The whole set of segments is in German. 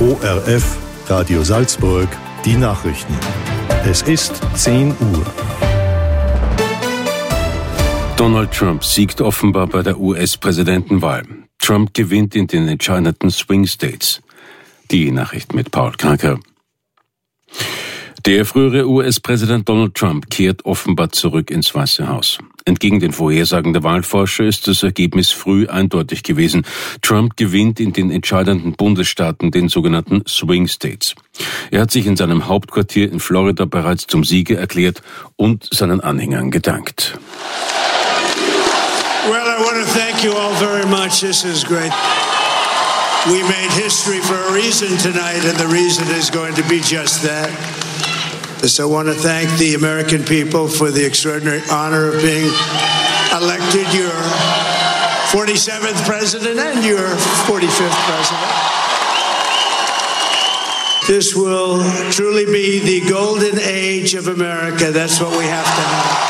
ORF, Radio Salzburg, die Nachrichten. Es ist 10 Uhr. Donald Trump siegt offenbar bei der US-Präsidentenwahl. Trump gewinnt in den entscheidenden Swing States. Die Nachricht mit Paul Kranker. Der frühere US-Präsident Donald Trump kehrt offenbar zurück ins Weiße Haus. Entgegen den Vorhersagen der Wahlforscher ist das Ergebnis früh eindeutig gewesen. Trump gewinnt in den entscheidenden Bundesstaaten, den sogenannten Swing States. Er hat sich in seinem Hauptquartier in Florida bereits zum Sieger erklärt und seinen Anhängern gedankt. Well, I want to thank you all very much. This is great. We made history for a reason tonight, and the reason is going to be just that. So I want to thank the American people for the extraordinary honor of being elected your 47th president and your 45th president. This will truly be the golden age of America. That's what we have to have.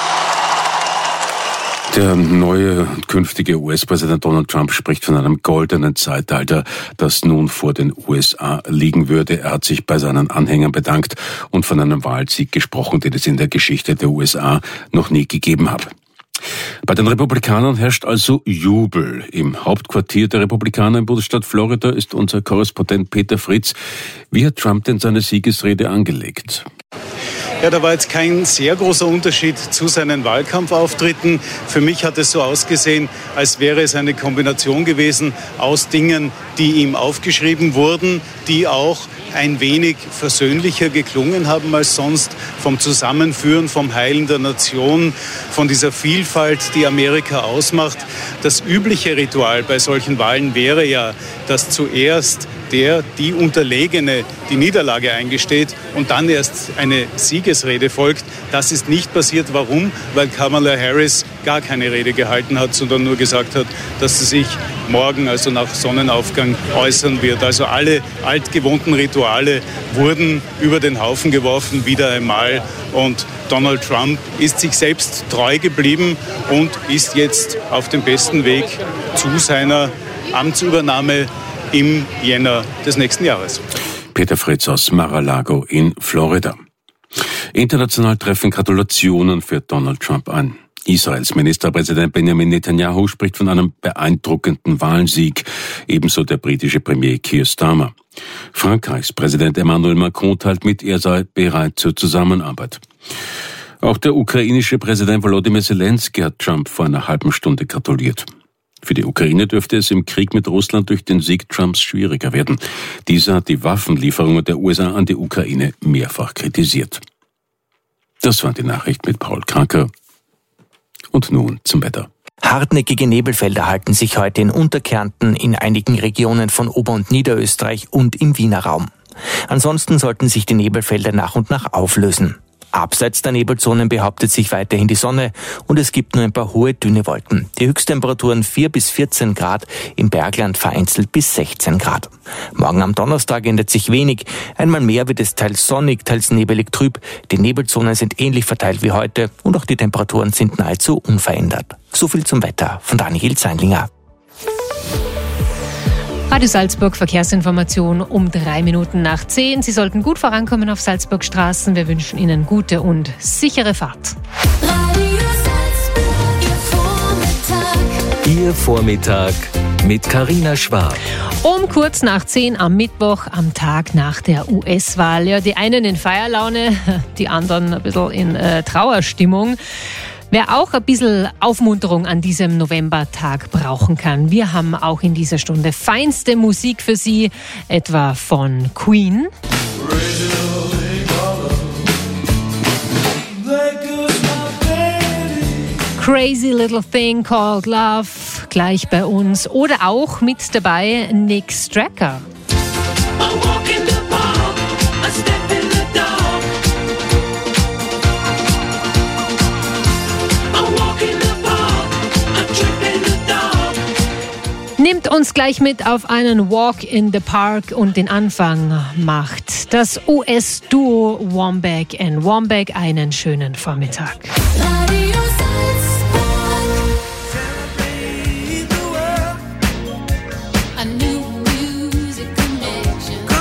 Der neue und künftige US-Präsident Donald Trump spricht von einem goldenen Zeitalter, das nun vor den USA liegen würde. Er hat sich bei seinen Anhängern bedankt und von einem Wahlsieg gesprochen, den es in der Geschichte der USA noch nie gegeben hat. Bei den Republikanern herrscht also Jubel. Im Hauptquartier der Republikaner im Bundesstaat Florida ist unser Korrespondent Peter Fritz. Wie hat Trump denn seine Siegesrede angelegt? Ja, da war jetzt kein sehr großer Unterschied zu seinen Wahlkampfauftritten. Für mich hat es so ausgesehen, als wäre es eine Kombination gewesen aus Dingen, die ihm aufgeschrieben wurden, die auch ein wenig versöhnlicher geklungen haben als sonst, vom Zusammenführen, vom Heilen der Nation, von dieser Vielfalt, die Amerika ausmacht. Das übliche Ritual bei solchen Wahlen wäre ja, dass zuerst die Unterlegene die Niederlage eingesteht und dann erst eine Siegesrede folgt. Das ist nicht passiert. Warum? Weil Kamala Harris gar keine Rede gehalten hat, sondern nur gesagt hat, dass sie sich morgen, also nach Sonnenaufgang, äußern wird. Also alle altgewohnten Rituale wurden über den Haufen geworfen, wieder einmal. Und Donald Trump ist sich selbst treu geblieben und ist jetzt auf dem besten Weg zu seiner Amtsübernahme im Jänner des nächsten Jahres. Peter Fritz aus Mar-a-Lago in Florida. International treffen Gratulationen für Donald Trump an. Israels Ministerpräsident Benjamin Netanyahu spricht von einem beeindruckenden Wahlsieg, ebenso der britische Premier Keir Starmer. Frankreichs Präsident Emmanuel Macron teilt mit, er sei bereit zur Zusammenarbeit. Auch der ukrainische Präsident Volodymyr Zelensky hat Trump vor einer halben Stunde gratuliert. Für die Ukraine dürfte es im Krieg mit Russland durch den Sieg Trumps schwieriger werden. Dieser hat die Waffenlieferungen der USA an die Ukraine mehrfach kritisiert. Das war die Nachricht mit Paul Kranker. Und nun zum Wetter. Hartnäckige Nebelfelder halten sich heute in Unterkärnten, in einigen Regionen von Ober- und Niederösterreich und im Wiener Raum. Ansonsten sollten sich die Nebelfelder nach und nach auflösen. Abseits der Nebelzonen behauptet sich weiterhin die Sonne und es gibt nur ein paar hohe, dünne Wolken. Die Höchsttemperaturen 4 bis 14 Grad, im Bergland vereinzelt bis 16 Grad. Morgen am Donnerstag ändert sich wenig. Einmal mehr wird es teils sonnig, teils nebelig trüb. Die Nebelzonen sind ähnlich verteilt wie heute und auch die Temperaturen sind nahezu unverändert. So viel zum Wetter von Daniel Zeinlinger. Radio Salzburg Verkehrsinformation um 3 Minuten nach 10. Sie sollten gut vorankommen auf Salzburg Straßen. Wir wünschen Ihnen gute und sichere Fahrt. Radio Salzburg, Ihr Vormittag mit Carina Schwab. Um kurz nach 10 am Mittwoch, am Tag nach der US-Wahl. Ja, die einen in Feierlaune, die anderen ein bisschen in Trauerstimmung. Wer auch ein bisschen Aufmunterung an diesem Novembertag brauchen kann. Wir haben auch in dieser Stunde feinste Musik für Sie, etwa von Queen. Crazy Little Thing Called Love, gleich bei uns. Oder auch mit dabei Nick Stracker. Nimmt uns gleich mit auf einen Walk in the Park und den Anfang macht das US-Duo Wombeck & Wombeck. Einen schönen Vormittag. Radio Salzburg. A new music connection.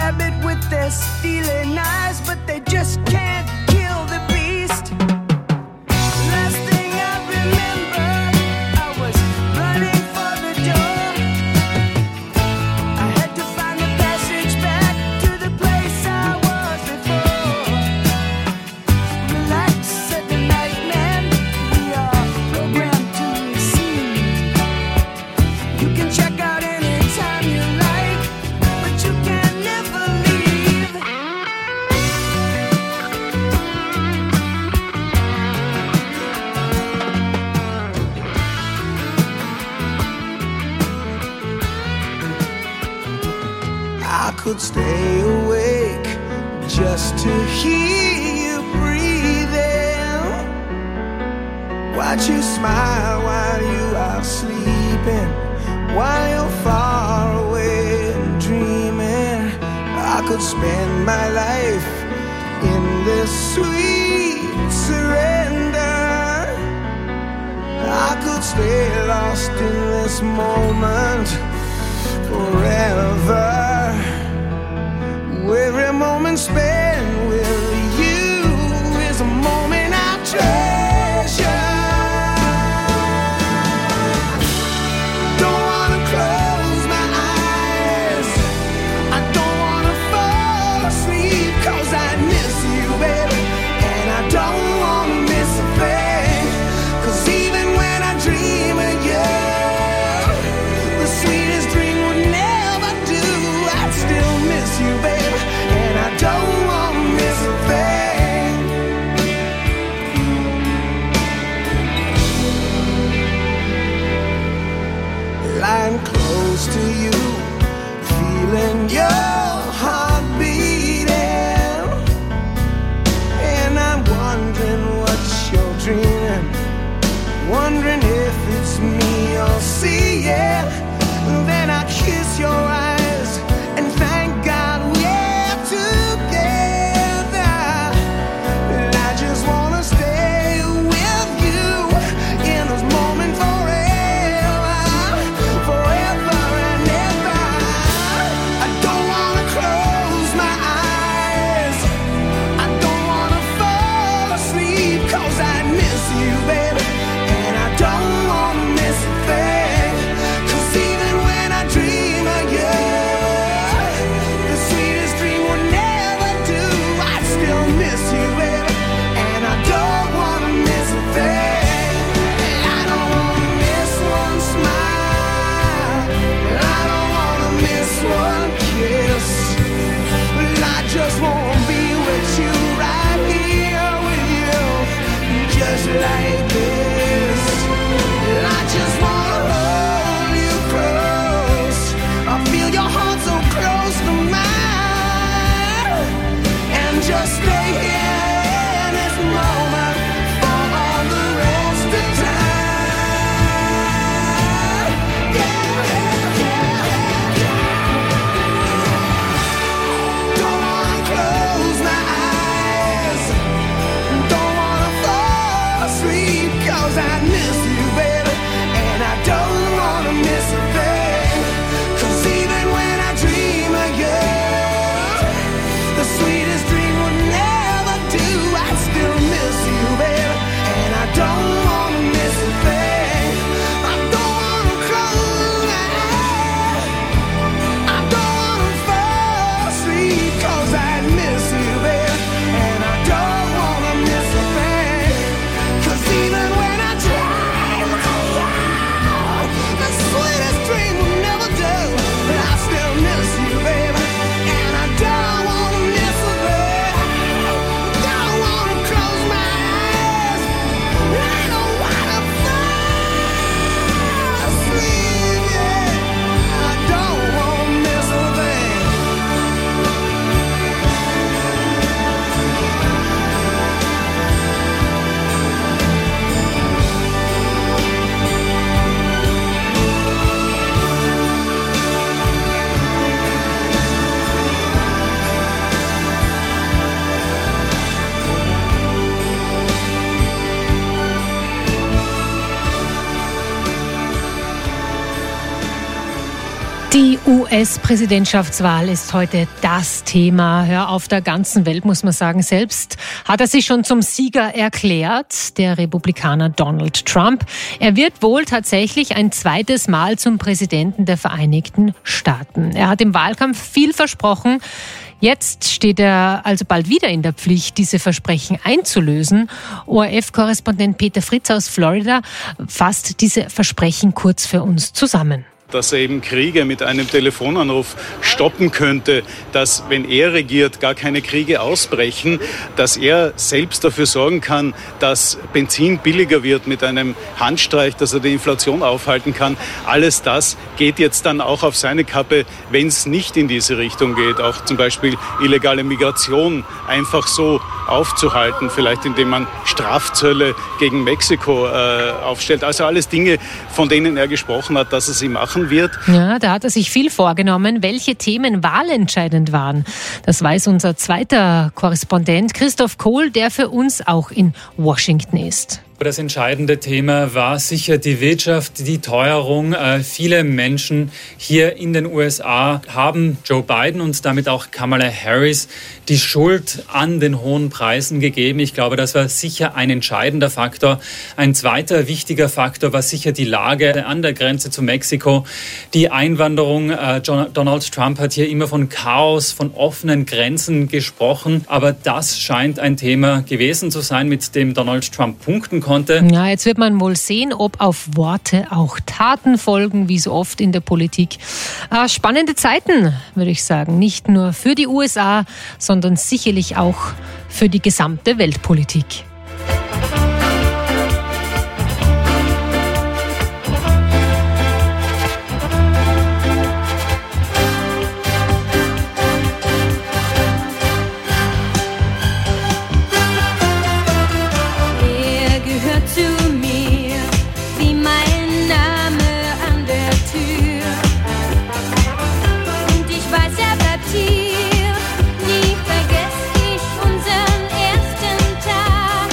rabbit with their stealing eyes, but they just can't kill the beast. Last thing I remember, I was running for the door. I had to find the passage back to the place I was before. Relax, said the nightman, we are programmed to receive. You can check out anytime you like, but you can never leave. I could stay awake just to hear you breathing. Watch you smile while you are sleeping, while you're far away and dreaming. I could spend my life in this sweet surrender. I could stay lost in this moment forever. Every moment spent with you is a moment I treasure. Don't wanna close my eyes, I don't wanna fall asleep, 'cause I miss you, baby, and I don't wanna miss a thing. 'Cause even when I dream of you, the sweetest dream would never do. I'd still miss you, baby, and I don't want to miss a thing. Lying close to you, feeling your heart beating, and I'm wondering what you're dreaming, wondering if it's me you're seeing. Then I kiss your eyes and thank God we're together. And I just wanna stay with you in this moment forever, forever and ever. I don't wanna close my eyes, I don't wanna fall asleep, 'cause I miss you, baby, and I don't wanna miss a thing. 'Cause even when I dream of you, the sweetest dream would never do. I'd still miss you, baby, and I don't wanna miss a thing. I don't wanna miss one smile, I don't wanna miss one kiss. I just wanna be with you, right here with you, just like this. I just wanna hold you close, I feel your heart so close to mine, and just stay here in this moment for all the rest of time. Don't wanna close my eyes, don't wanna fall asleep, 'cause I miss you, baby, and I don't wanna miss a thing. 'Cause even when I dream of you, the sweetest dream would never do. I'd still miss you, baby, and I don't wanna miss a thing. I don't wanna close my eyes, I don't wanna fall asleep, 'cause I miss you, baby, and I don't wanna miss a thing. 'Cause even when I dream of you, Die US-Präsidentschaftswahl ist heute das Thema. Ja, auf der ganzen Welt, muss man sagen. Selbst hat er sich schon zum Sieger erklärt, der Republikaner Donald Trump. Er wird wohl tatsächlich ein zweites Mal zum Präsidenten der Vereinigten Staaten. Er hat im Wahlkampf viel versprochen. Jetzt steht er also bald wieder in der Pflicht, diese Versprechen einzulösen. ORF-Korrespondent Peter Fritz aus Florida fasst diese Versprechen kurz für uns zusammen. Dass er eben Kriege mit einem Telefonanruf stoppen könnte, dass, wenn er regiert, gar keine Kriege ausbrechen, dass er selbst dafür sorgen kann, dass Benzin billiger wird mit einem Handstreich, dass er die Inflation aufhalten kann. Alles das geht jetzt dann auch auf seine Kappe, wenn es nicht in diese Richtung geht. Auch zum Beispiel illegale Migration einfach so aufzuhalten, vielleicht indem man Strafzölle gegen Mexiko aufstellt. Also alles Dinge, von denen er gesprochen hat, dass er sie machen wird. Ja, da hat er sich viel vorgenommen, welche Themen wahlentscheidend waren. Das weiß unser zweiter Korrespondent Christoph Kohl, der für uns auch in Washington ist. Das entscheidende Thema war sicher die Wirtschaft, die Teuerung. Viele Menschen hier in den USA haben Joe Biden und damit auch Kamala Harris die Schuld an den hohen Preisen gegeben. Ich glaube, das war sicher ein entscheidender Faktor. Ein zweiter wichtiger Faktor war sicher die Lage an der Grenze zu Mexiko. Die Einwanderung. Donald Trump hat hier immer von Chaos, von offenen Grenzen gesprochen. Aber das scheint ein Thema gewesen zu sein, mit dem Donald Trump punkten konnte. Ja, jetzt wird man wohl sehen, ob auf Worte auch Taten folgen, wie so oft in der Politik. Spannende Zeiten, würde ich sagen. Nicht nur für die USA, sondern sicherlich auch für die gesamte Weltpolitik. Nie vergess ich unseren ersten Tag.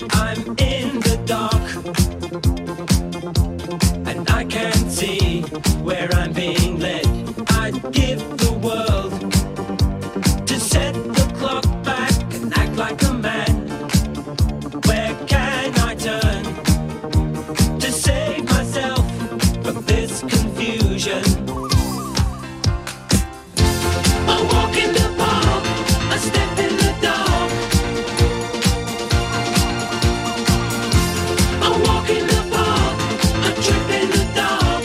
I'm in the dark, and I can't see where I'm being led. I'd give the world to set the clock back and act like a man. Where can I turn to save myself from this confusion? A walk in the park, a step in the dark. A walk in the park, a trip in the dark.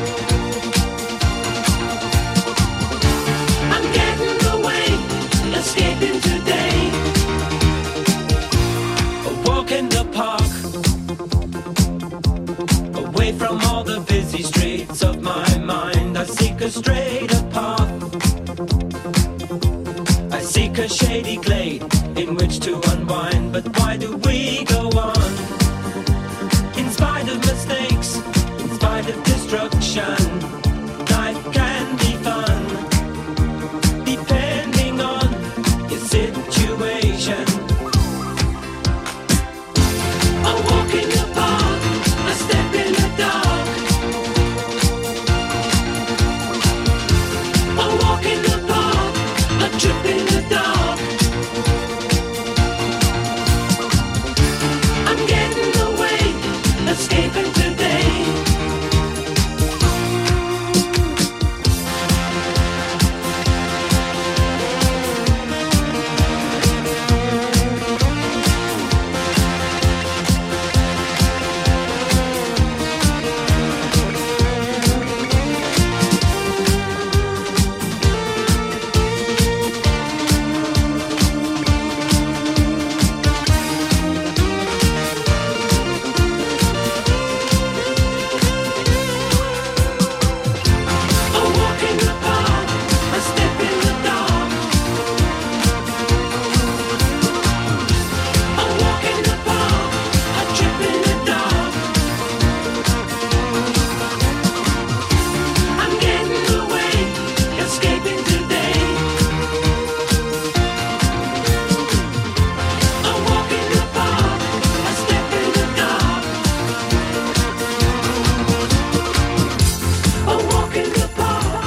I'm getting away, escaping today. A walk in the park, away from all the busy streets of my mind. I seek a straighter path. I seek a shady glade in which to unwind. But why do we go on? In spite of mistakes, in spite of destruction, life can be fun, depending on your situation. A walk in the park, a step in the dark. A walk in the park, a trip in the dark. I'm getting away, escaping today. A walk in the park, a step in the dark. A walk in the park, a trip in the dark. I'm getting away, escaping today. A walk in the park, a step in the dark. A walk in the park.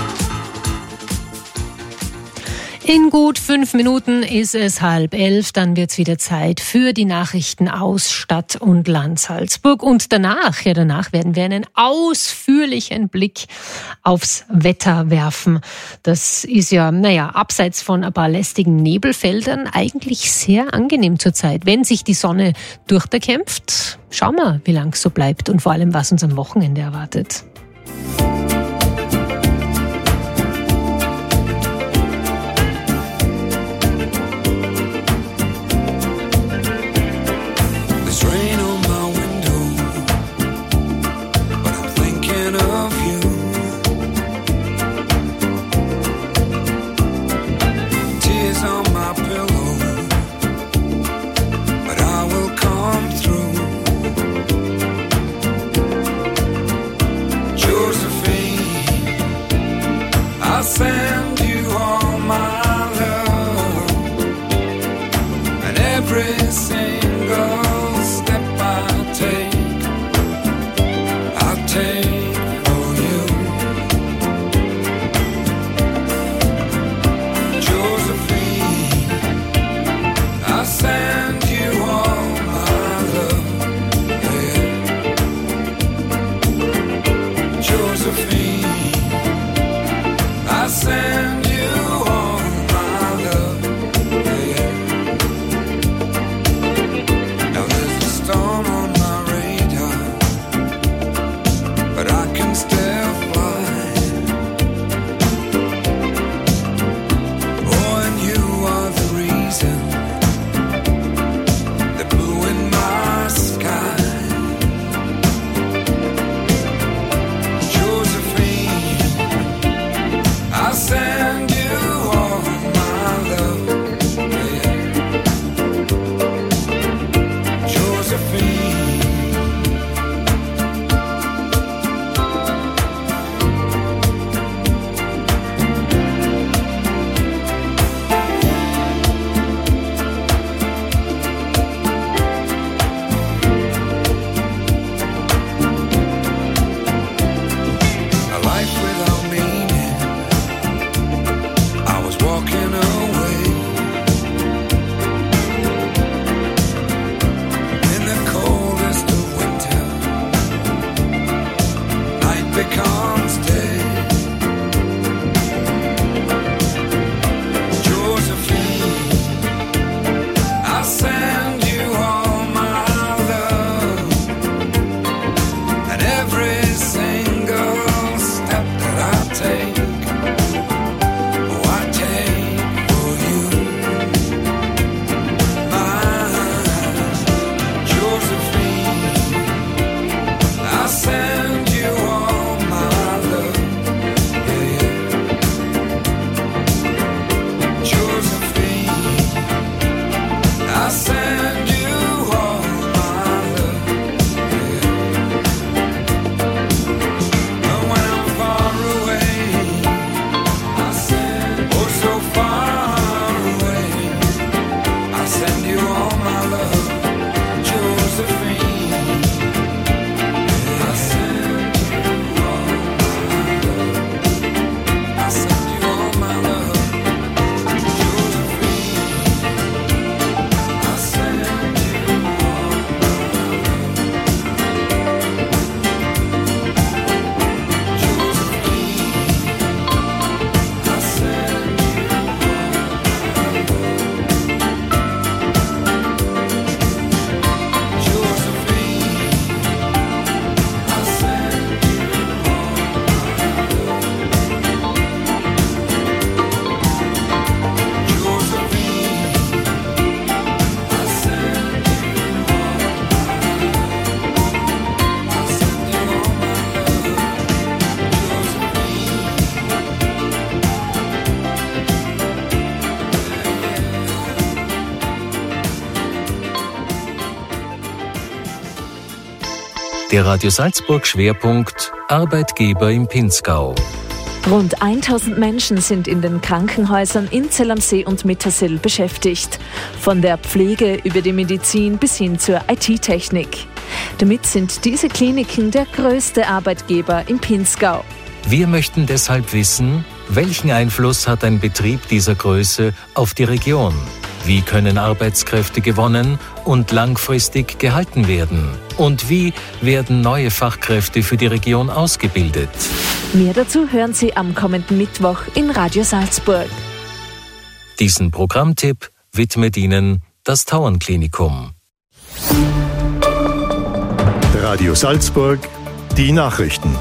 In gut 5 Minuten ist es 10:30, dann wird's wieder Zeit für die Nachrichten aus Stadt und Land Salzburg. Und danach werden wir einen ausführlichen Blick aufs Wetter werfen. Das ist ja, abseits von ein paar lästigen Nebelfeldern eigentlich sehr angenehm zurzeit. Wenn sich die Sonne durchkämpft, schauen wir, wie lang es so bleibt und vor allem, was uns am Wochenende erwartet. There's rain on my window, but I'm thinking of you. Tears on my pillow, but I will come through. Josephine, I'll send you all my love, and every single step I take, I'll take for you. Josephine, I'll send you all my love, yeah. Josephine, I'll send you all my love, yeah. Der Radio Salzburg Schwerpunkt Arbeitgeber im Pinzgau. Rund 1000 Menschen sind in den Krankenhäusern in Zell am See und Mittersill beschäftigt. Von der Pflege über die Medizin bis hin zur IT-Technik. Damit sind diese Kliniken der größte Arbeitgeber im Pinzgau. Wir möchten deshalb wissen, welchen Einfluss hat ein Betrieb dieser Größe auf die Region? Wie können Arbeitskräfte gewonnen und langfristig gehalten werden? Und wie werden neue Fachkräfte für die Region ausgebildet? Mehr dazu hören Sie am kommenden Mittwoch in Radio Salzburg. Diesen Programmtipp widmet Ihnen das Tauernklinikum. Radio Salzburg, die Nachrichten.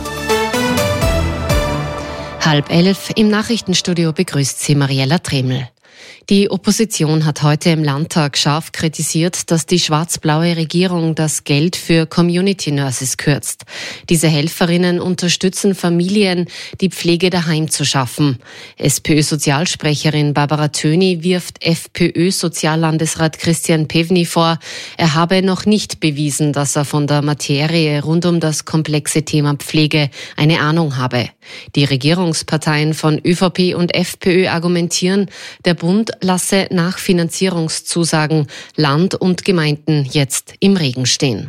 10:30 im Nachrichtenstudio begrüßt Sie Mariella Treml. Die Opposition hat heute im Landtag scharf kritisiert, dass die schwarz-blaue Regierung das Geld für Community Nurses kürzt. Diese Helferinnen unterstützen Familien, die Pflege daheim zu schaffen. SPÖ-Sozialsprecherin Barbara Töni wirft FPÖ-Soziallandesrat Christian Pewny vor, er habe noch nicht bewiesen, dass er von der Materie rund um das komplexe Thema Pflege eine Ahnung habe. Die Regierungsparteien von ÖVP und FPÖ argumentieren, der Bund lasse nach Finanzierungszusagen Land und Gemeinden jetzt im Regen stehen.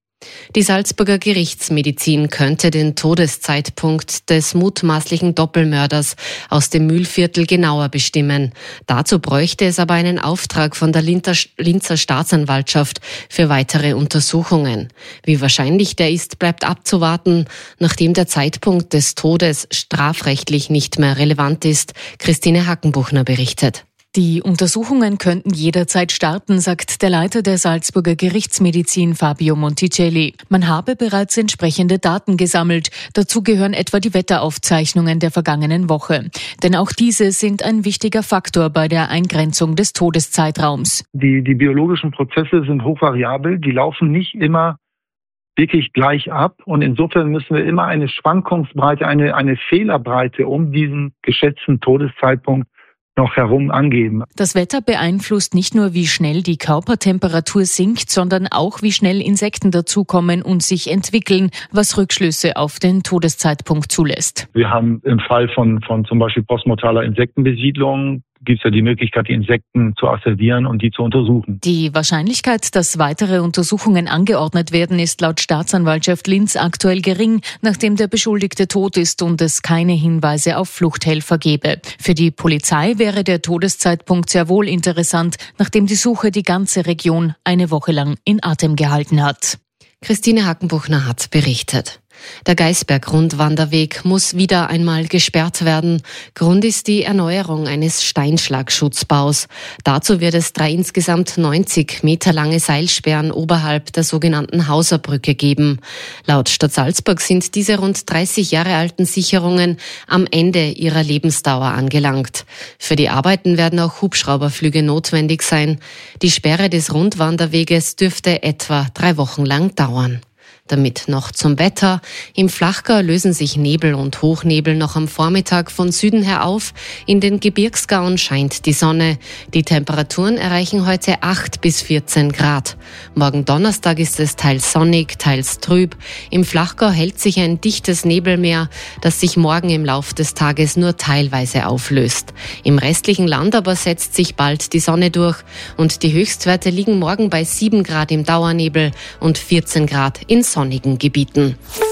Die Salzburger Gerichtsmedizin könnte den Todeszeitpunkt des mutmaßlichen Doppelmörders aus dem Mühlviertel genauer bestimmen. Dazu bräuchte es aber einen Auftrag von der Linzer Staatsanwaltschaft für weitere Untersuchungen. Wie wahrscheinlich der ist, bleibt abzuwarten, nachdem der Zeitpunkt des Todes strafrechtlich nicht mehr relevant ist. Christine Hackenbuchner berichtet. Die Untersuchungen könnten jederzeit starten, sagt der Leiter der Salzburger Gerichtsmedizin Fabio Monticelli. Man habe bereits entsprechende Daten gesammelt. Dazu gehören etwa die Wetteraufzeichnungen der vergangenen Woche. Denn auch diese sind ein wichtiger Faktor bei der Eingrenzung des Todeszeitraums. Die biologischen Prozesse sind hochvariabel. Die laufen nicht immer wirklich gleich ab. Und insofern müssen wir immer eine Schwankungsbreite, eine Fehlerbreite um diesen geschätzten Todeszeitpunkt noch herum angeben. Das Wetter beeinflusst nicht nur, wie schnell die Körpertemperatur sinkt, sondern auch, wie schnell Insekten dazukommen und sich entwickeln, was Rückschlüsse auf den Todeszeitpunkt zulässt. Wir haben im Fall von zum Beispiel postmortaler Insektenbesiedlung gibt es ja die Möglichkeit, die Insekten zu asservieren und die zu untersuchen. Die Wahrscheinlichkeit, dass weitere Untersuchungen angeordnet werden, ist laut Staatsanwaltschaft Linz aktuell gering, nachdem der Beschuldigte tot ist und es keine Hinweise auf Fluchthelfer gebe. Für die Polizei wäre der Todeszeitpunkt sehr wohl interessant, nachdem die Suche die ganze Region eine Woche lang in Atem gehalten hat. Christine Hackenbuchner hat berichtet. Der Geisberg-Rundwanderweg muss wieder einmal gesperrt werden. Grund ist die Erneuerung eines Steinschlagschutzbaus. Dazu wird es 3 insgesamt 90 Meter lange Seilsperren oberhalb der sogenannten Hauserbrücke geben. Laut Stadt Salzburg sind diese rund 30 Jahre alten Sicherungen am Ende ihrer Lebensdauer angelangt. Für die Arbeiten werden auch Hubschrauberflüge notwendig sein. Die Sperre des Rundwanderweges dürfte etwa 3 Wochen lang dauern. Damit noch zum Wetter. Im Flachgau lösen sich Nebel und Hochnebel noch am Vormittag von Süden her auf. In den Gebirgsgauen scheint die Sonne. Die Temperaturen erreichen heute 8 bis 14 Grad. Morgen Donnerstag ist es teils sonnig, teils trüb. Im Flachgau hält sich ein dichtes Nebelmeer, das sich morgen im Lauf des Tages nur teilweise auflöst. Im restlichen Land aber setzt sich bald die Sonne durch und die Höchstwerte liegen morgen bei 7 Grad im Dauernebel und 14 Grad in sonnigen Gebieten.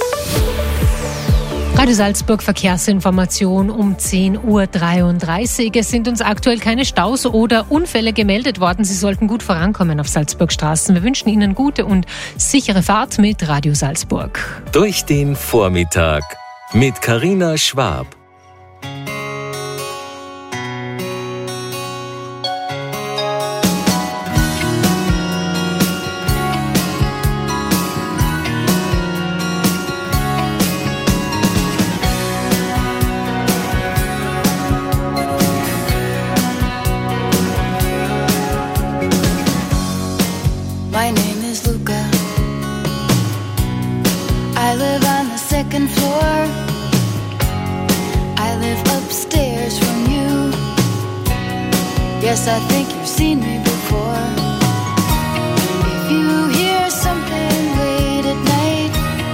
Radio Salzburg Verkehrsinformation um 10:33 Uhr. Es sind uns aktuell keine Staus oder Unfälle gemeldet worden. Sie sollten gut vorankommen auf Salzburgstraßen. Wir wünschen Ihnen gute und sichere Fahrt mit Radio Salzburg. Durch den Vormittag mit Carina Schwab. My name is Luca. I live on the 2nd floor. I live upstairs from you. Yes, I think you've seen me before. If you hear something late at night,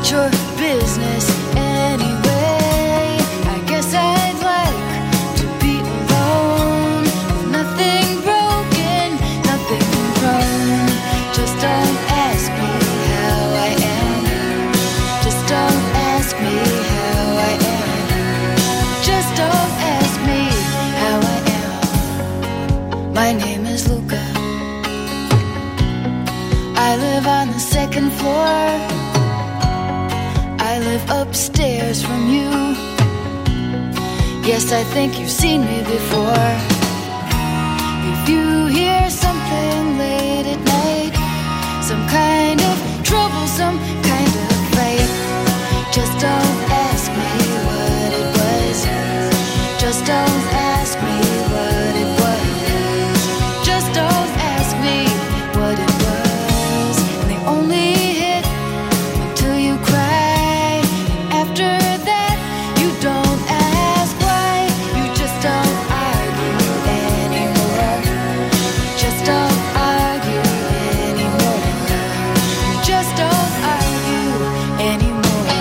not your business anyway. I guess I'd like to be alone with nothing broken, nothing wrong. Just don't ask me how I am. Just don't ask me how I am. Just don't ask me how I am. My name is Luca. I live on the second floor. I live upstairs from you. Yes, I think you've seen me before. If you hear something late at night, some kind of trouble, some kind of fight, just don't ask me what it was. Just don't ask me what it was. Just don't ask me what it was. And they only hit until you cry. And after that, you don't ask why. You just don't argue anymore. Just don't argue anymore. You just don't argue anymore.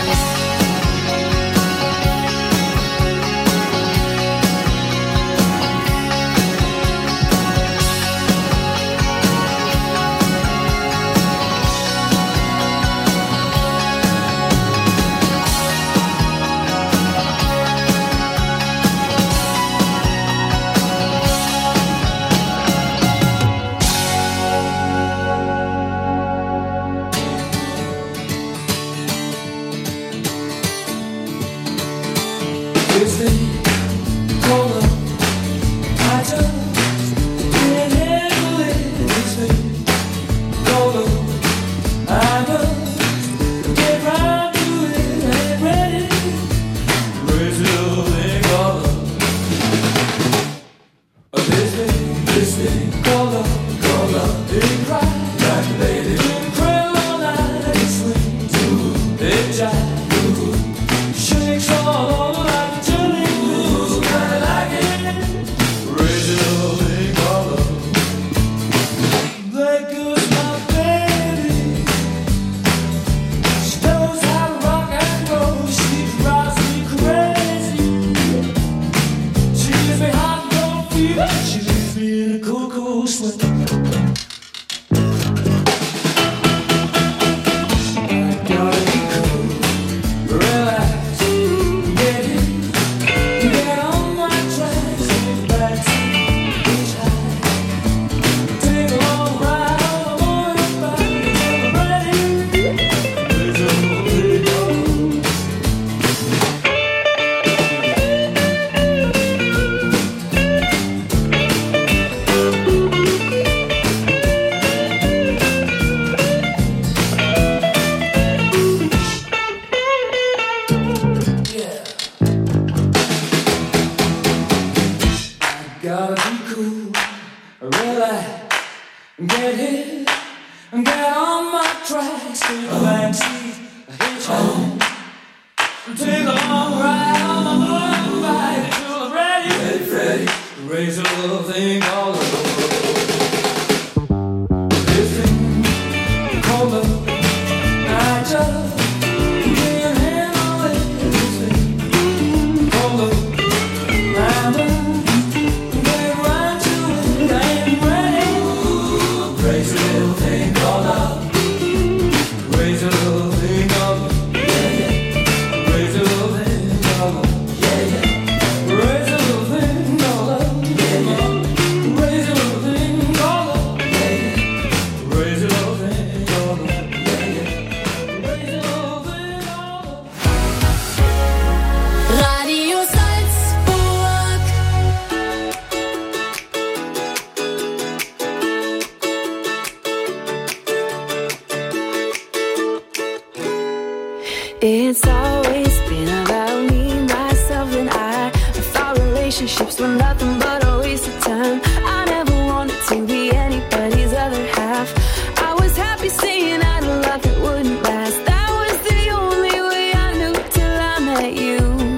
It's always been about me, myself and I thought relationships were nothing but a waste of time. I never wanted to be anybody's other half. I was happy saying I had a love that wouldn't last. That was the only way I knew till I met you.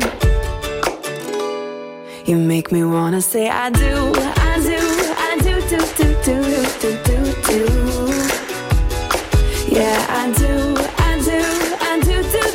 You make me wanna say I do, I do, I do, do, do, do, do, do, do. Yeah, I do, I do, I do, do.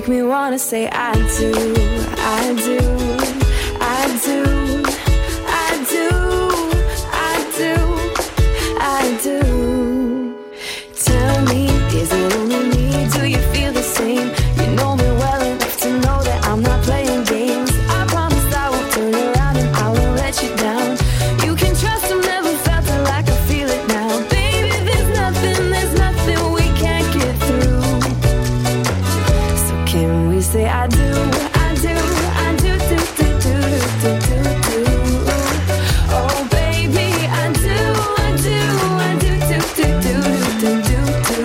make me wanna say I do, I do, I do, I do, I do, I do. Tell me, is it only me? Do you feel the same? You know me well enough to know that I'm not playing games. I promise I won't turn around and I won't let you down. You can trust I've never felt it like I feel it now. Baby, there's nothing we can't get through. So can we say I do, I do, I do, do, do, do, do, do, do. Oh baby, I do, I do, I do, do, do, do, do, do, do.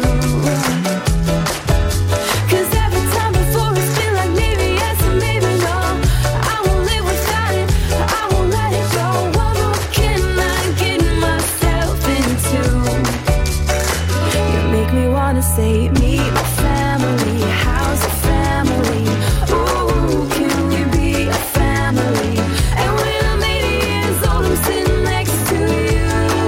'Cause every time before it's been like maybe yes and maybe no. I won't live without it, I won't let it go. What more can I get myself into? You make me wanna say meet my family, how's the family? Ooh, can we be a family? And when I'm 80 years old, I'm sitting next to you.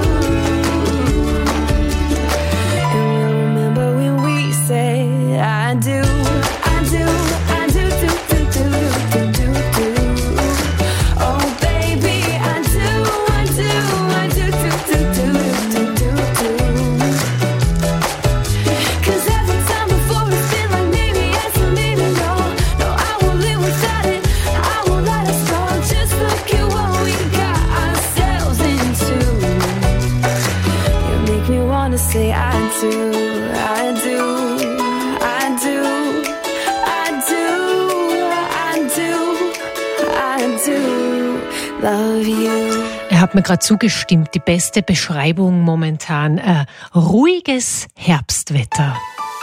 And we'll remember when we say I do, I do, I do, do, do, do, do, do, do. Oh baby, I do, I do, I do, do, do, do, do, do, do. 'Cause every time before it's been like maybe yes and maybe no. No, I won't live without it, I won't let us go. Just look at what we got ourselves into. You make me wanna say I do, I do, I do, I do, I do, I do love you. Er hat mir gerade zugestimmt, die beste Beschreibung momentan. Ruhiges Herbstwetter.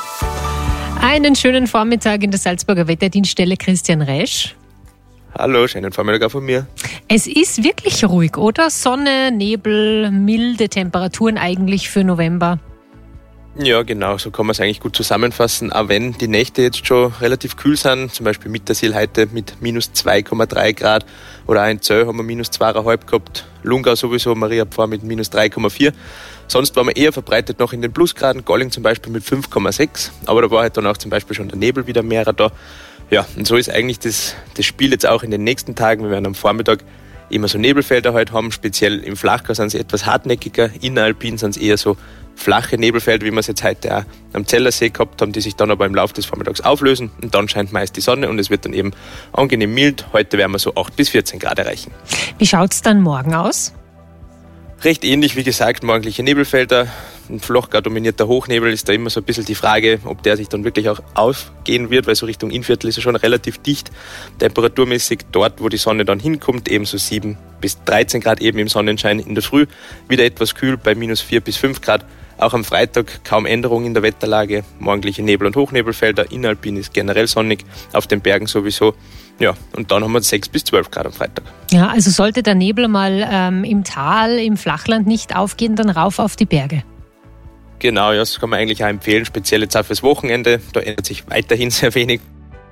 Einen schönen Vormittag in der Salzburger Wetterdienststelle, Christian Resch. Hallo, schönen Vormittag auch von mir. Es ist wirklich ruhig, oder? Sonne, Nebel, milde Temperaturen eigentlich für November. Ja, genau, so kann man es eigentlich gut zusammenfassen. Auch wenn die Nächte jetzt schon relativ kühl sind, zum Beispiel Mittersill heute mit minus 2,3 Grad oder auch in Zöll haben wir minus 2,5 gehabt. Lungau sowieso, Maria Pfarr mit minus 3,4. Sonst waren wir eher verbreitet noch in den Plusgraden, Golling zum Beispiel mit 5,6. Aber da war halt dann auch zum Beispiel schon der Nebel wieder mehrer da. Ja, und so ist eigentlich das Spiel jetzt auch in den nächsten Tagen. Wir werden am Vormittag immer so Nebelfelder halt haben, speziell im Flachgau sind sie etwas hartnäckiger, inneralpin sind es eher so flache Nebelfelder, wie wir es jetzt heute auch am Zellersee gehabt haben, die sich dann aber im Laufe des Vormittags auflösen und dann scheint meist die Sonne und es wird dann eben angenehm mild. Heute werden wir so 8 bis 14 Grad erreichen. Wie schaut es dann morgen aus? Recht ähnlich, wie gesagt, morgendliche Nebelfelder. Ein Flachgau dominierter Hochnebel ist da immer so ein bisschen die Frage, ob der sich dann wirklich auch aufgehen wird, weil so Richtung Innviertel ist er schon relativ dicht. Temperaturmäßig dort, wo die Sonne dann hinkommt, eben so 7 bis 13 Grad eben im Sonnenschein in der Früh. Wieder etwas kühl bei minus 4 bis 5 Grad. Auch am Freitag kaum Änderung in der Wetterlage. Morgendliche Nebel- und Hochnebelfelder. Inneralpin ist generell sonnig, auf den Bergen sowieso. Ja, und dann haben wir 6 bis 12 Grad am Freitag. Ja, also sollte der Nebel mal im Tal, im Flachland nicht aufgehen, dann rauf auf die Berge. Genau, ja, das kann man eigentlich auch empfehlen, speziell jetzt auch fürs Wochenende. Da ändert sich weiterhin sehr wenig.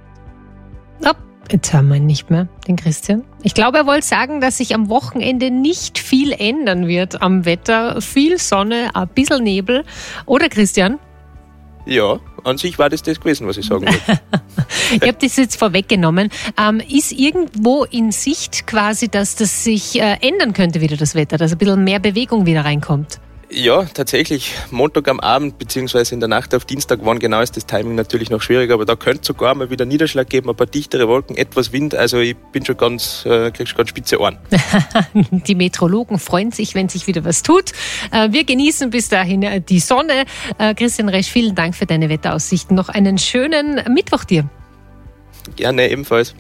Jetzt hören wir ihn nicht mehr, den Christian. Ich glaube, er wollte sagen, dass sich am Wochenende nicht viel ändern wird am Wetter. Viel Sonne, ein bisschen Nebel. Oder, Christian? Ja, an sich war das gewesen, was ich sagen wollte. Ich habe das jetzt vorweggenommen. Ist irgendwo in Sicht quasi, dass das sich ändern könnte wieder, das Wetter, dass ein bisschen mehr Bewegung wieder reinkommt? Ja, tatsächlich. Montag am Abend bzw. in der Nacht auf Dienstag, wann genau ist das Timing natürlich noch schwieriger, aber da könnte sogar mal wieder Niederschlag geben, ein paar dichtere Wolken, etwas Wind, also ich bin schon krieg schon ganz spitze Ohren. Die Meteorologen freuen sich, wenn sich wieder was tut. Wir genießen bis dahin die Sonne. Christian Resch, vielen Dank für deine Wetteraussichten. Noch einen schönen Mittwoch dir. Gerne, ebenfalls.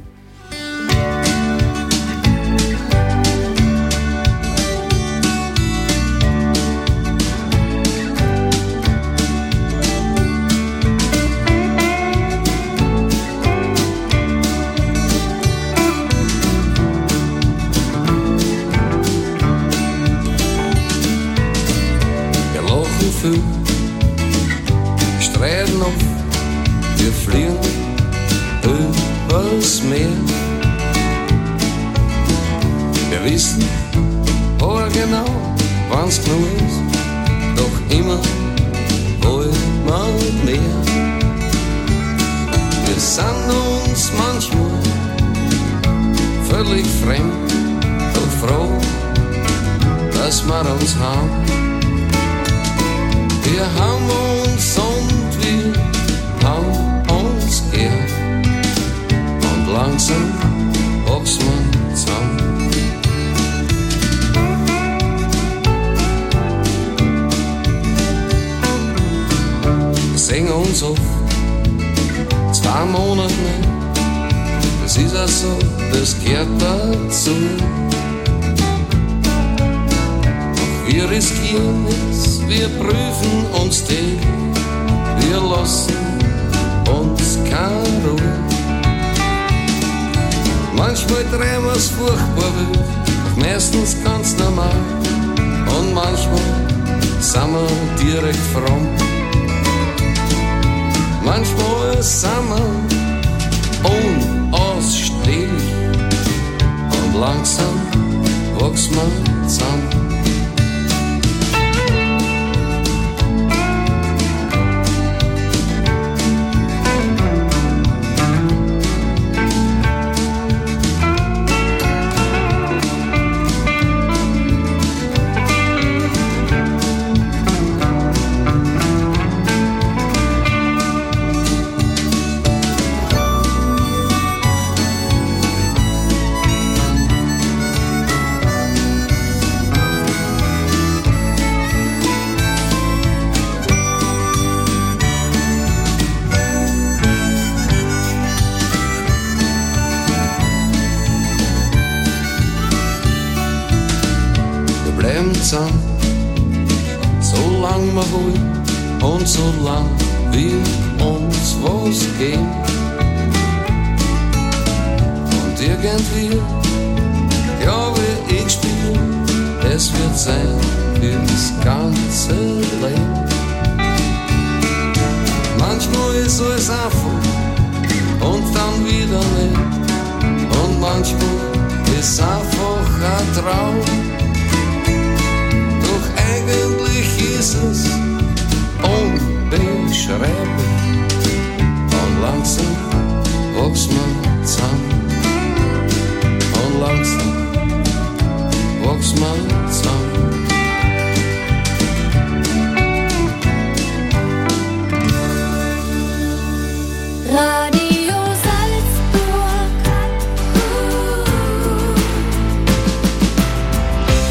Viel Sträden auf, wir fliegen übers Meer. Wir wissen genau, wann's genug ist, doch immer wollen wir mehr. Wir Wir sind uns manchmal völlig fremd und froh, dass wir uns haben. Wir haben uns und wir haben uns gern. Und langsam wachsen wir zusammen. Wir sehen uns auf 2 Monate nicht. Das ist auch so, das gehört dazu. Doch wir riskieren nichts, wir prüfen uns täglich, wir lassen uns keine Ruhe. Manchmal drehen wir's furchtbar wild, doch meistens ganz normal. Und manchmal sind wir direkt fromm. Manchmal sind wir unausstehlich und langsam wachsen wir zusammen. So lang wir wollen und so lang wir uns was geben. Und irgendwie, glaube ich, spielen, es wird sein fürs ganze Leben. Manchmal ist alles einfach und dann wieder nicht. Und manchmal ist einfach ein Traum. Eigentlich ist es unbeschreiblich und langsam wachsen wir zusammen. Und langsam wachsen wir zusammen. Radio Salzburg.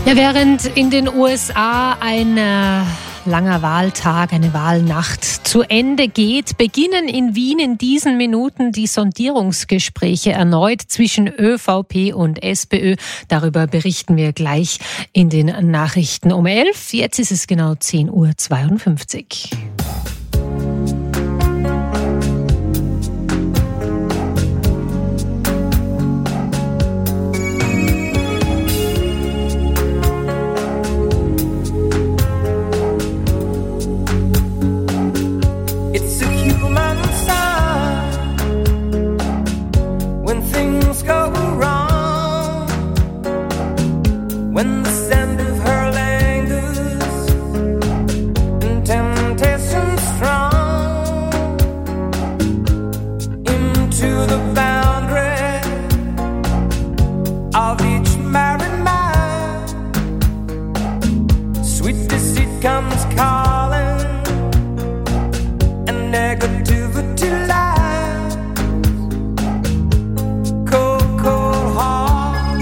Ja, während in den USA ein langer Wahltag, eine Wahlnacht zu Ende geht, beginnen in Wien in diesen Minuten die Sondierungsgespräche erneut zwischen ÖVP und SPÖ. Darüber berichten wir gleich in den Nachrichten um 11. Jetzt ist es genau 10:52 Uhr. When the sound of her lingers and temptation strong into the boundary of each married man, sweet deceit comes calling and negativity lies, cold, cold heart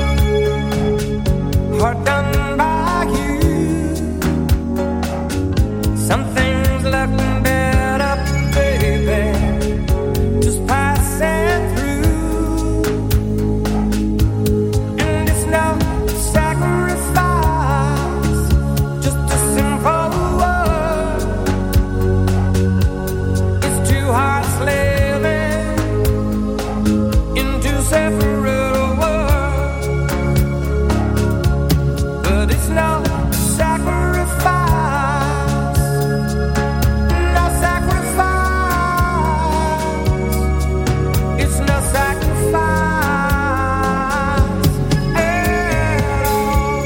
done by you. Something's looking better, baby, just passing through. And it's no sacrifice, just a simple word. It's two hearts slaving in two separate worlds. But it's no sacrifice, no sacrifice. It's no sacrifice at all.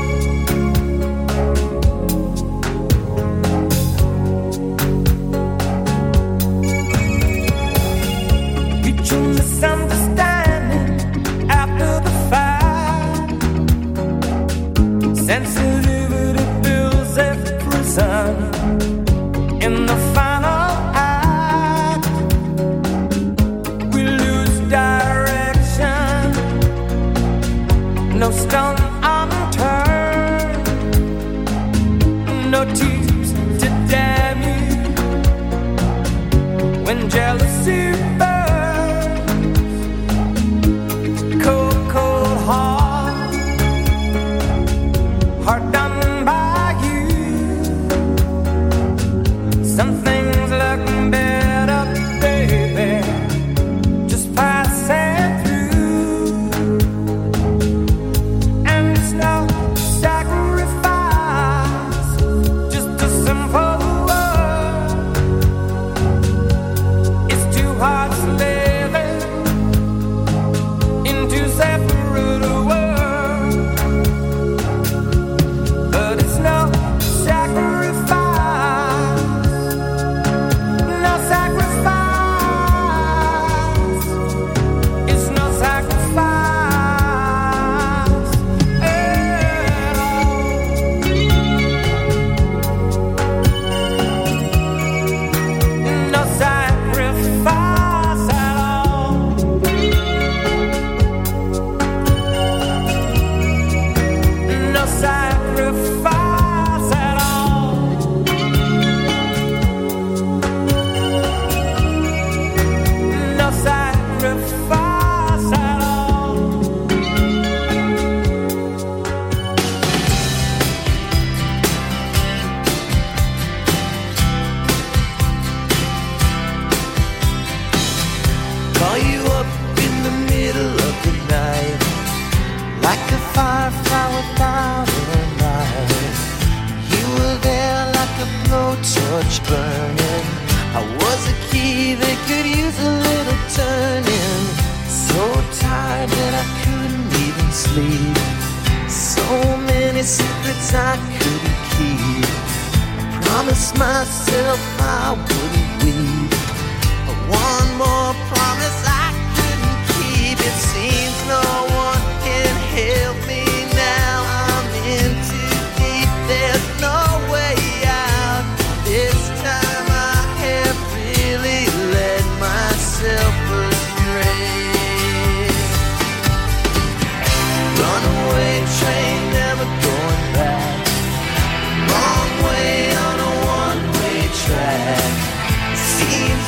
Mutual misunderstanding after the fact. Sensitivity builds a prison in the final act. We lose direction, no stone unturned, no tears to damn you when jealousy burns. Cold, cold heart done by you. Something's looking better, baby, just passing through. And it's no sacrifice, just a simple word. It's two hearts living in two separate worlds. But it's no sacrifice, no sacrifice. It's no sacrifice at all. No sacrifice at all. No sacrifice at all. No sacrifice at all. Call you up in the middle of the night, like a firefly without a light. You were there like a blowtorch burning. I was a key that could use a little turning. So tired that I couldn't even sleep. So many secrets I couldn't keep. I promised myself I wouldn't weep. One more promise I couldn't keep. It seems no one can help me now. I'm in too deep. There's no way out. This time I have really let myself astray. Runaway train never going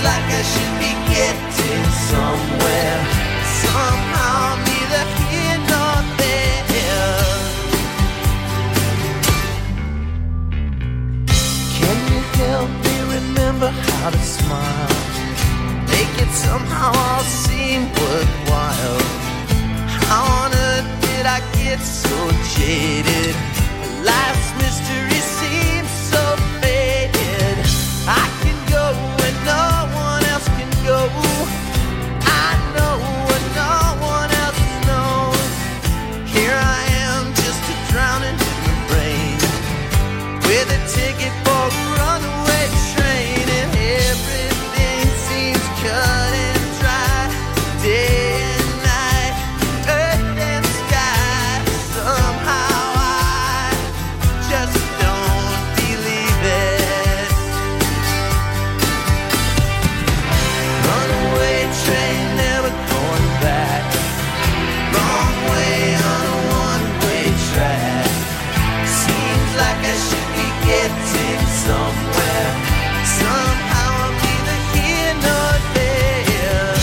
like I should be getting somewhere. Somehow neither here nor there. Can you help me remember how to smile? Make it somehow all seem worthwhile. How on earth did I get so jaded? Life's mystery seems so faded. I can go where no one else can go. I know what no one else knows. Here I am, just a drowning in the rain, with a ticket for a runaway train, and everything seems cut and dry. Day and night, earth and sky. Somehow I just don't believe it. Runaway train, never going back. Wrong way on a one-way track. Seems like I should be getting somewhere. Somehow I'm neither here nor there.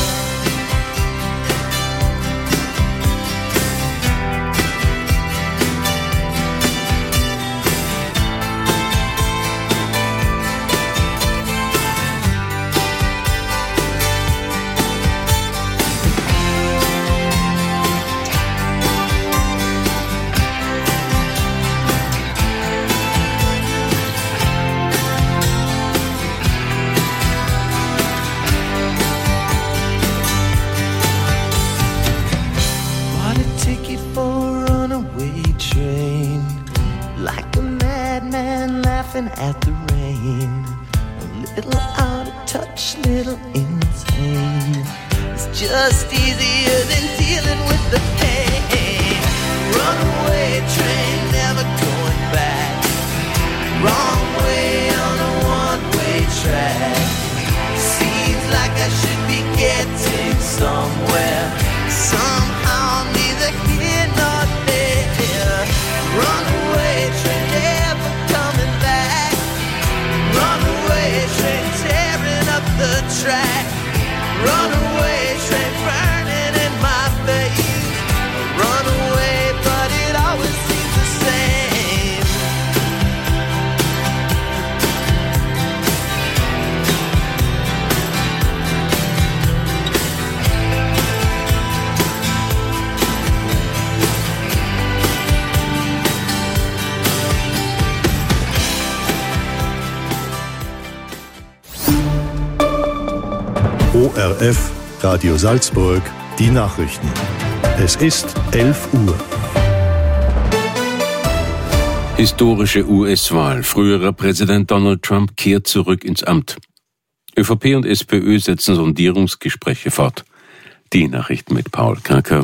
Bought a ticket for a runaway train, like a madman laughing at the rain. A little out of touch, little insane. It's just easier than dealing with the pain. Runaway train, never going back. Wrong way on a one-way track. Seems like I should be getting somewhere. Somehow I'm neither here nor there. Runaway train, never coming back. Runaway train, tearing up the track. Runaway train, burning in my face. Runaway, but it always seems the same. ORF, Radio Salzburg, die Nachrichten. Es ist 11 Uhr. Historische US-Wahl. Früherer Präsident Donald Trump kehrt zurück ins Amt. ÖVP und SPÖ setzen Sondierungsgespräche fort. Die Nachrichten mit Paul Kaker.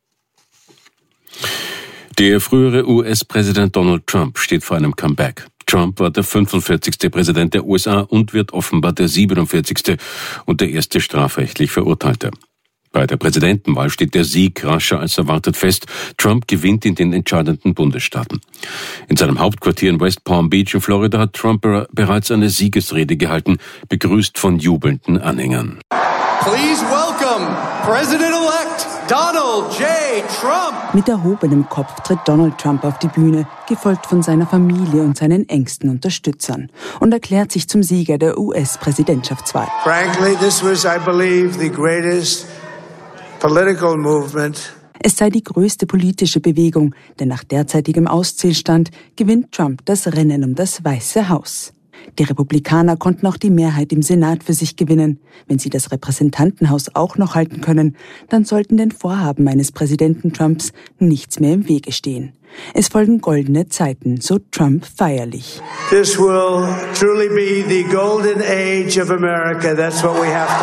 Der frühere US-Präsident Donald Trump steht vor einem Comeback. Trump war der 45. Präsident der USA und wird offenbar der 47. und der erste strafrechtlich Verurteilte. Bei der Präsidentenwahl steht der Sieg rascher als erwartet fest. Trump gewinnt in den entscheidenden Bundesstaaten. In seinem Hauptquartier in West Palm Beach in Florida hat Trump bereits eine Siegesrede gehalten, begrüßt von jubelnden Anhängern. Please welcome President-elect Donald J. Trump. Mit erhobenem Kopf tritt Donald Trump auf die Bühne, gefolgt von seiner Familie und seinen engsten Unterstützern, und erklärt sich zum Sieger der US-Präsidentschaftswahl. Frankly, this was, I believe, the greatest political movement. Es sei die größte politische Bewegung, denn nach derzeitigem Auszählstand gewinnt Trump das Rennen um das Weiße Haus. Die Republikaner konnten auch die Mehrheit im Senat für sich gewinnen. Wenn sie das Repräsentantenhaus auch noch halten können, dann sollten den Vorhaben eines Präsidenten Trumps nichts mehr im Wege stehen. Es folgen goldene Zeiten, so Trump feierlich. This will truly be the golden age of America. That's what we have to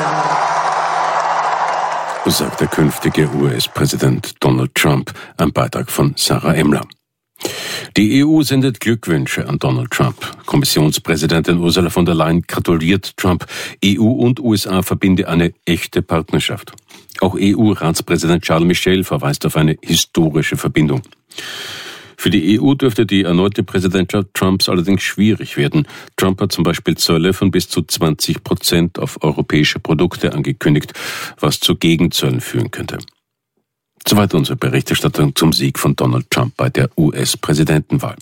have. Sagt der künftige US-Präsident Donald Trump, ein Beitrag von Sarah Emler. Die EU sendet Glückwünsche an Donald Trump. Kommissionspräsidentin Ursula von der Leyen gratuliert Trump. EU und USA verbinde eine echte Partnerschaft. Auch EU-Ratspräsident Charles Michel verweist auf eine historische Verbindung. Für die EU dürfte die erneute Präsidentschaft Trumps allerdings schwierig werden. Trump hat zum Beispiel Zölle von bis zu 20% auf europäische Produkte angekündigt, was zu Gegenzöllen führen könnte. Soweit unsere Berichterstattung zum Sieg von Donald Trump bei der US-Präsidentenwahl.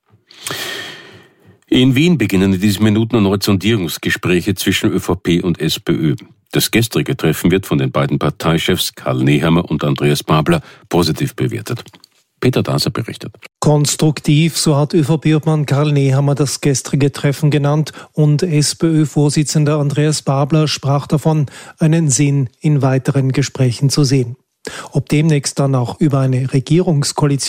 In Wien beginnen in diesen Minuten erneut Sondierungsgespräche zwischen ÖVP und SPÖ. Das gestrige Treffen wird von den beiden Parteichefs Karl Nehammer und Andreas Babler positiv bewertet. Peter Daser berichtet. Konstruktiv, so hat ÖVP-Obmann Karl Nehammer das gestrige Treffen genannt und SPÖ-Vorsitzender Andreas Babler sprach davon, einen Sinn in weiteren Gesprächen zu sehen. Ob demnächst dann auch über eine Regierungskoalition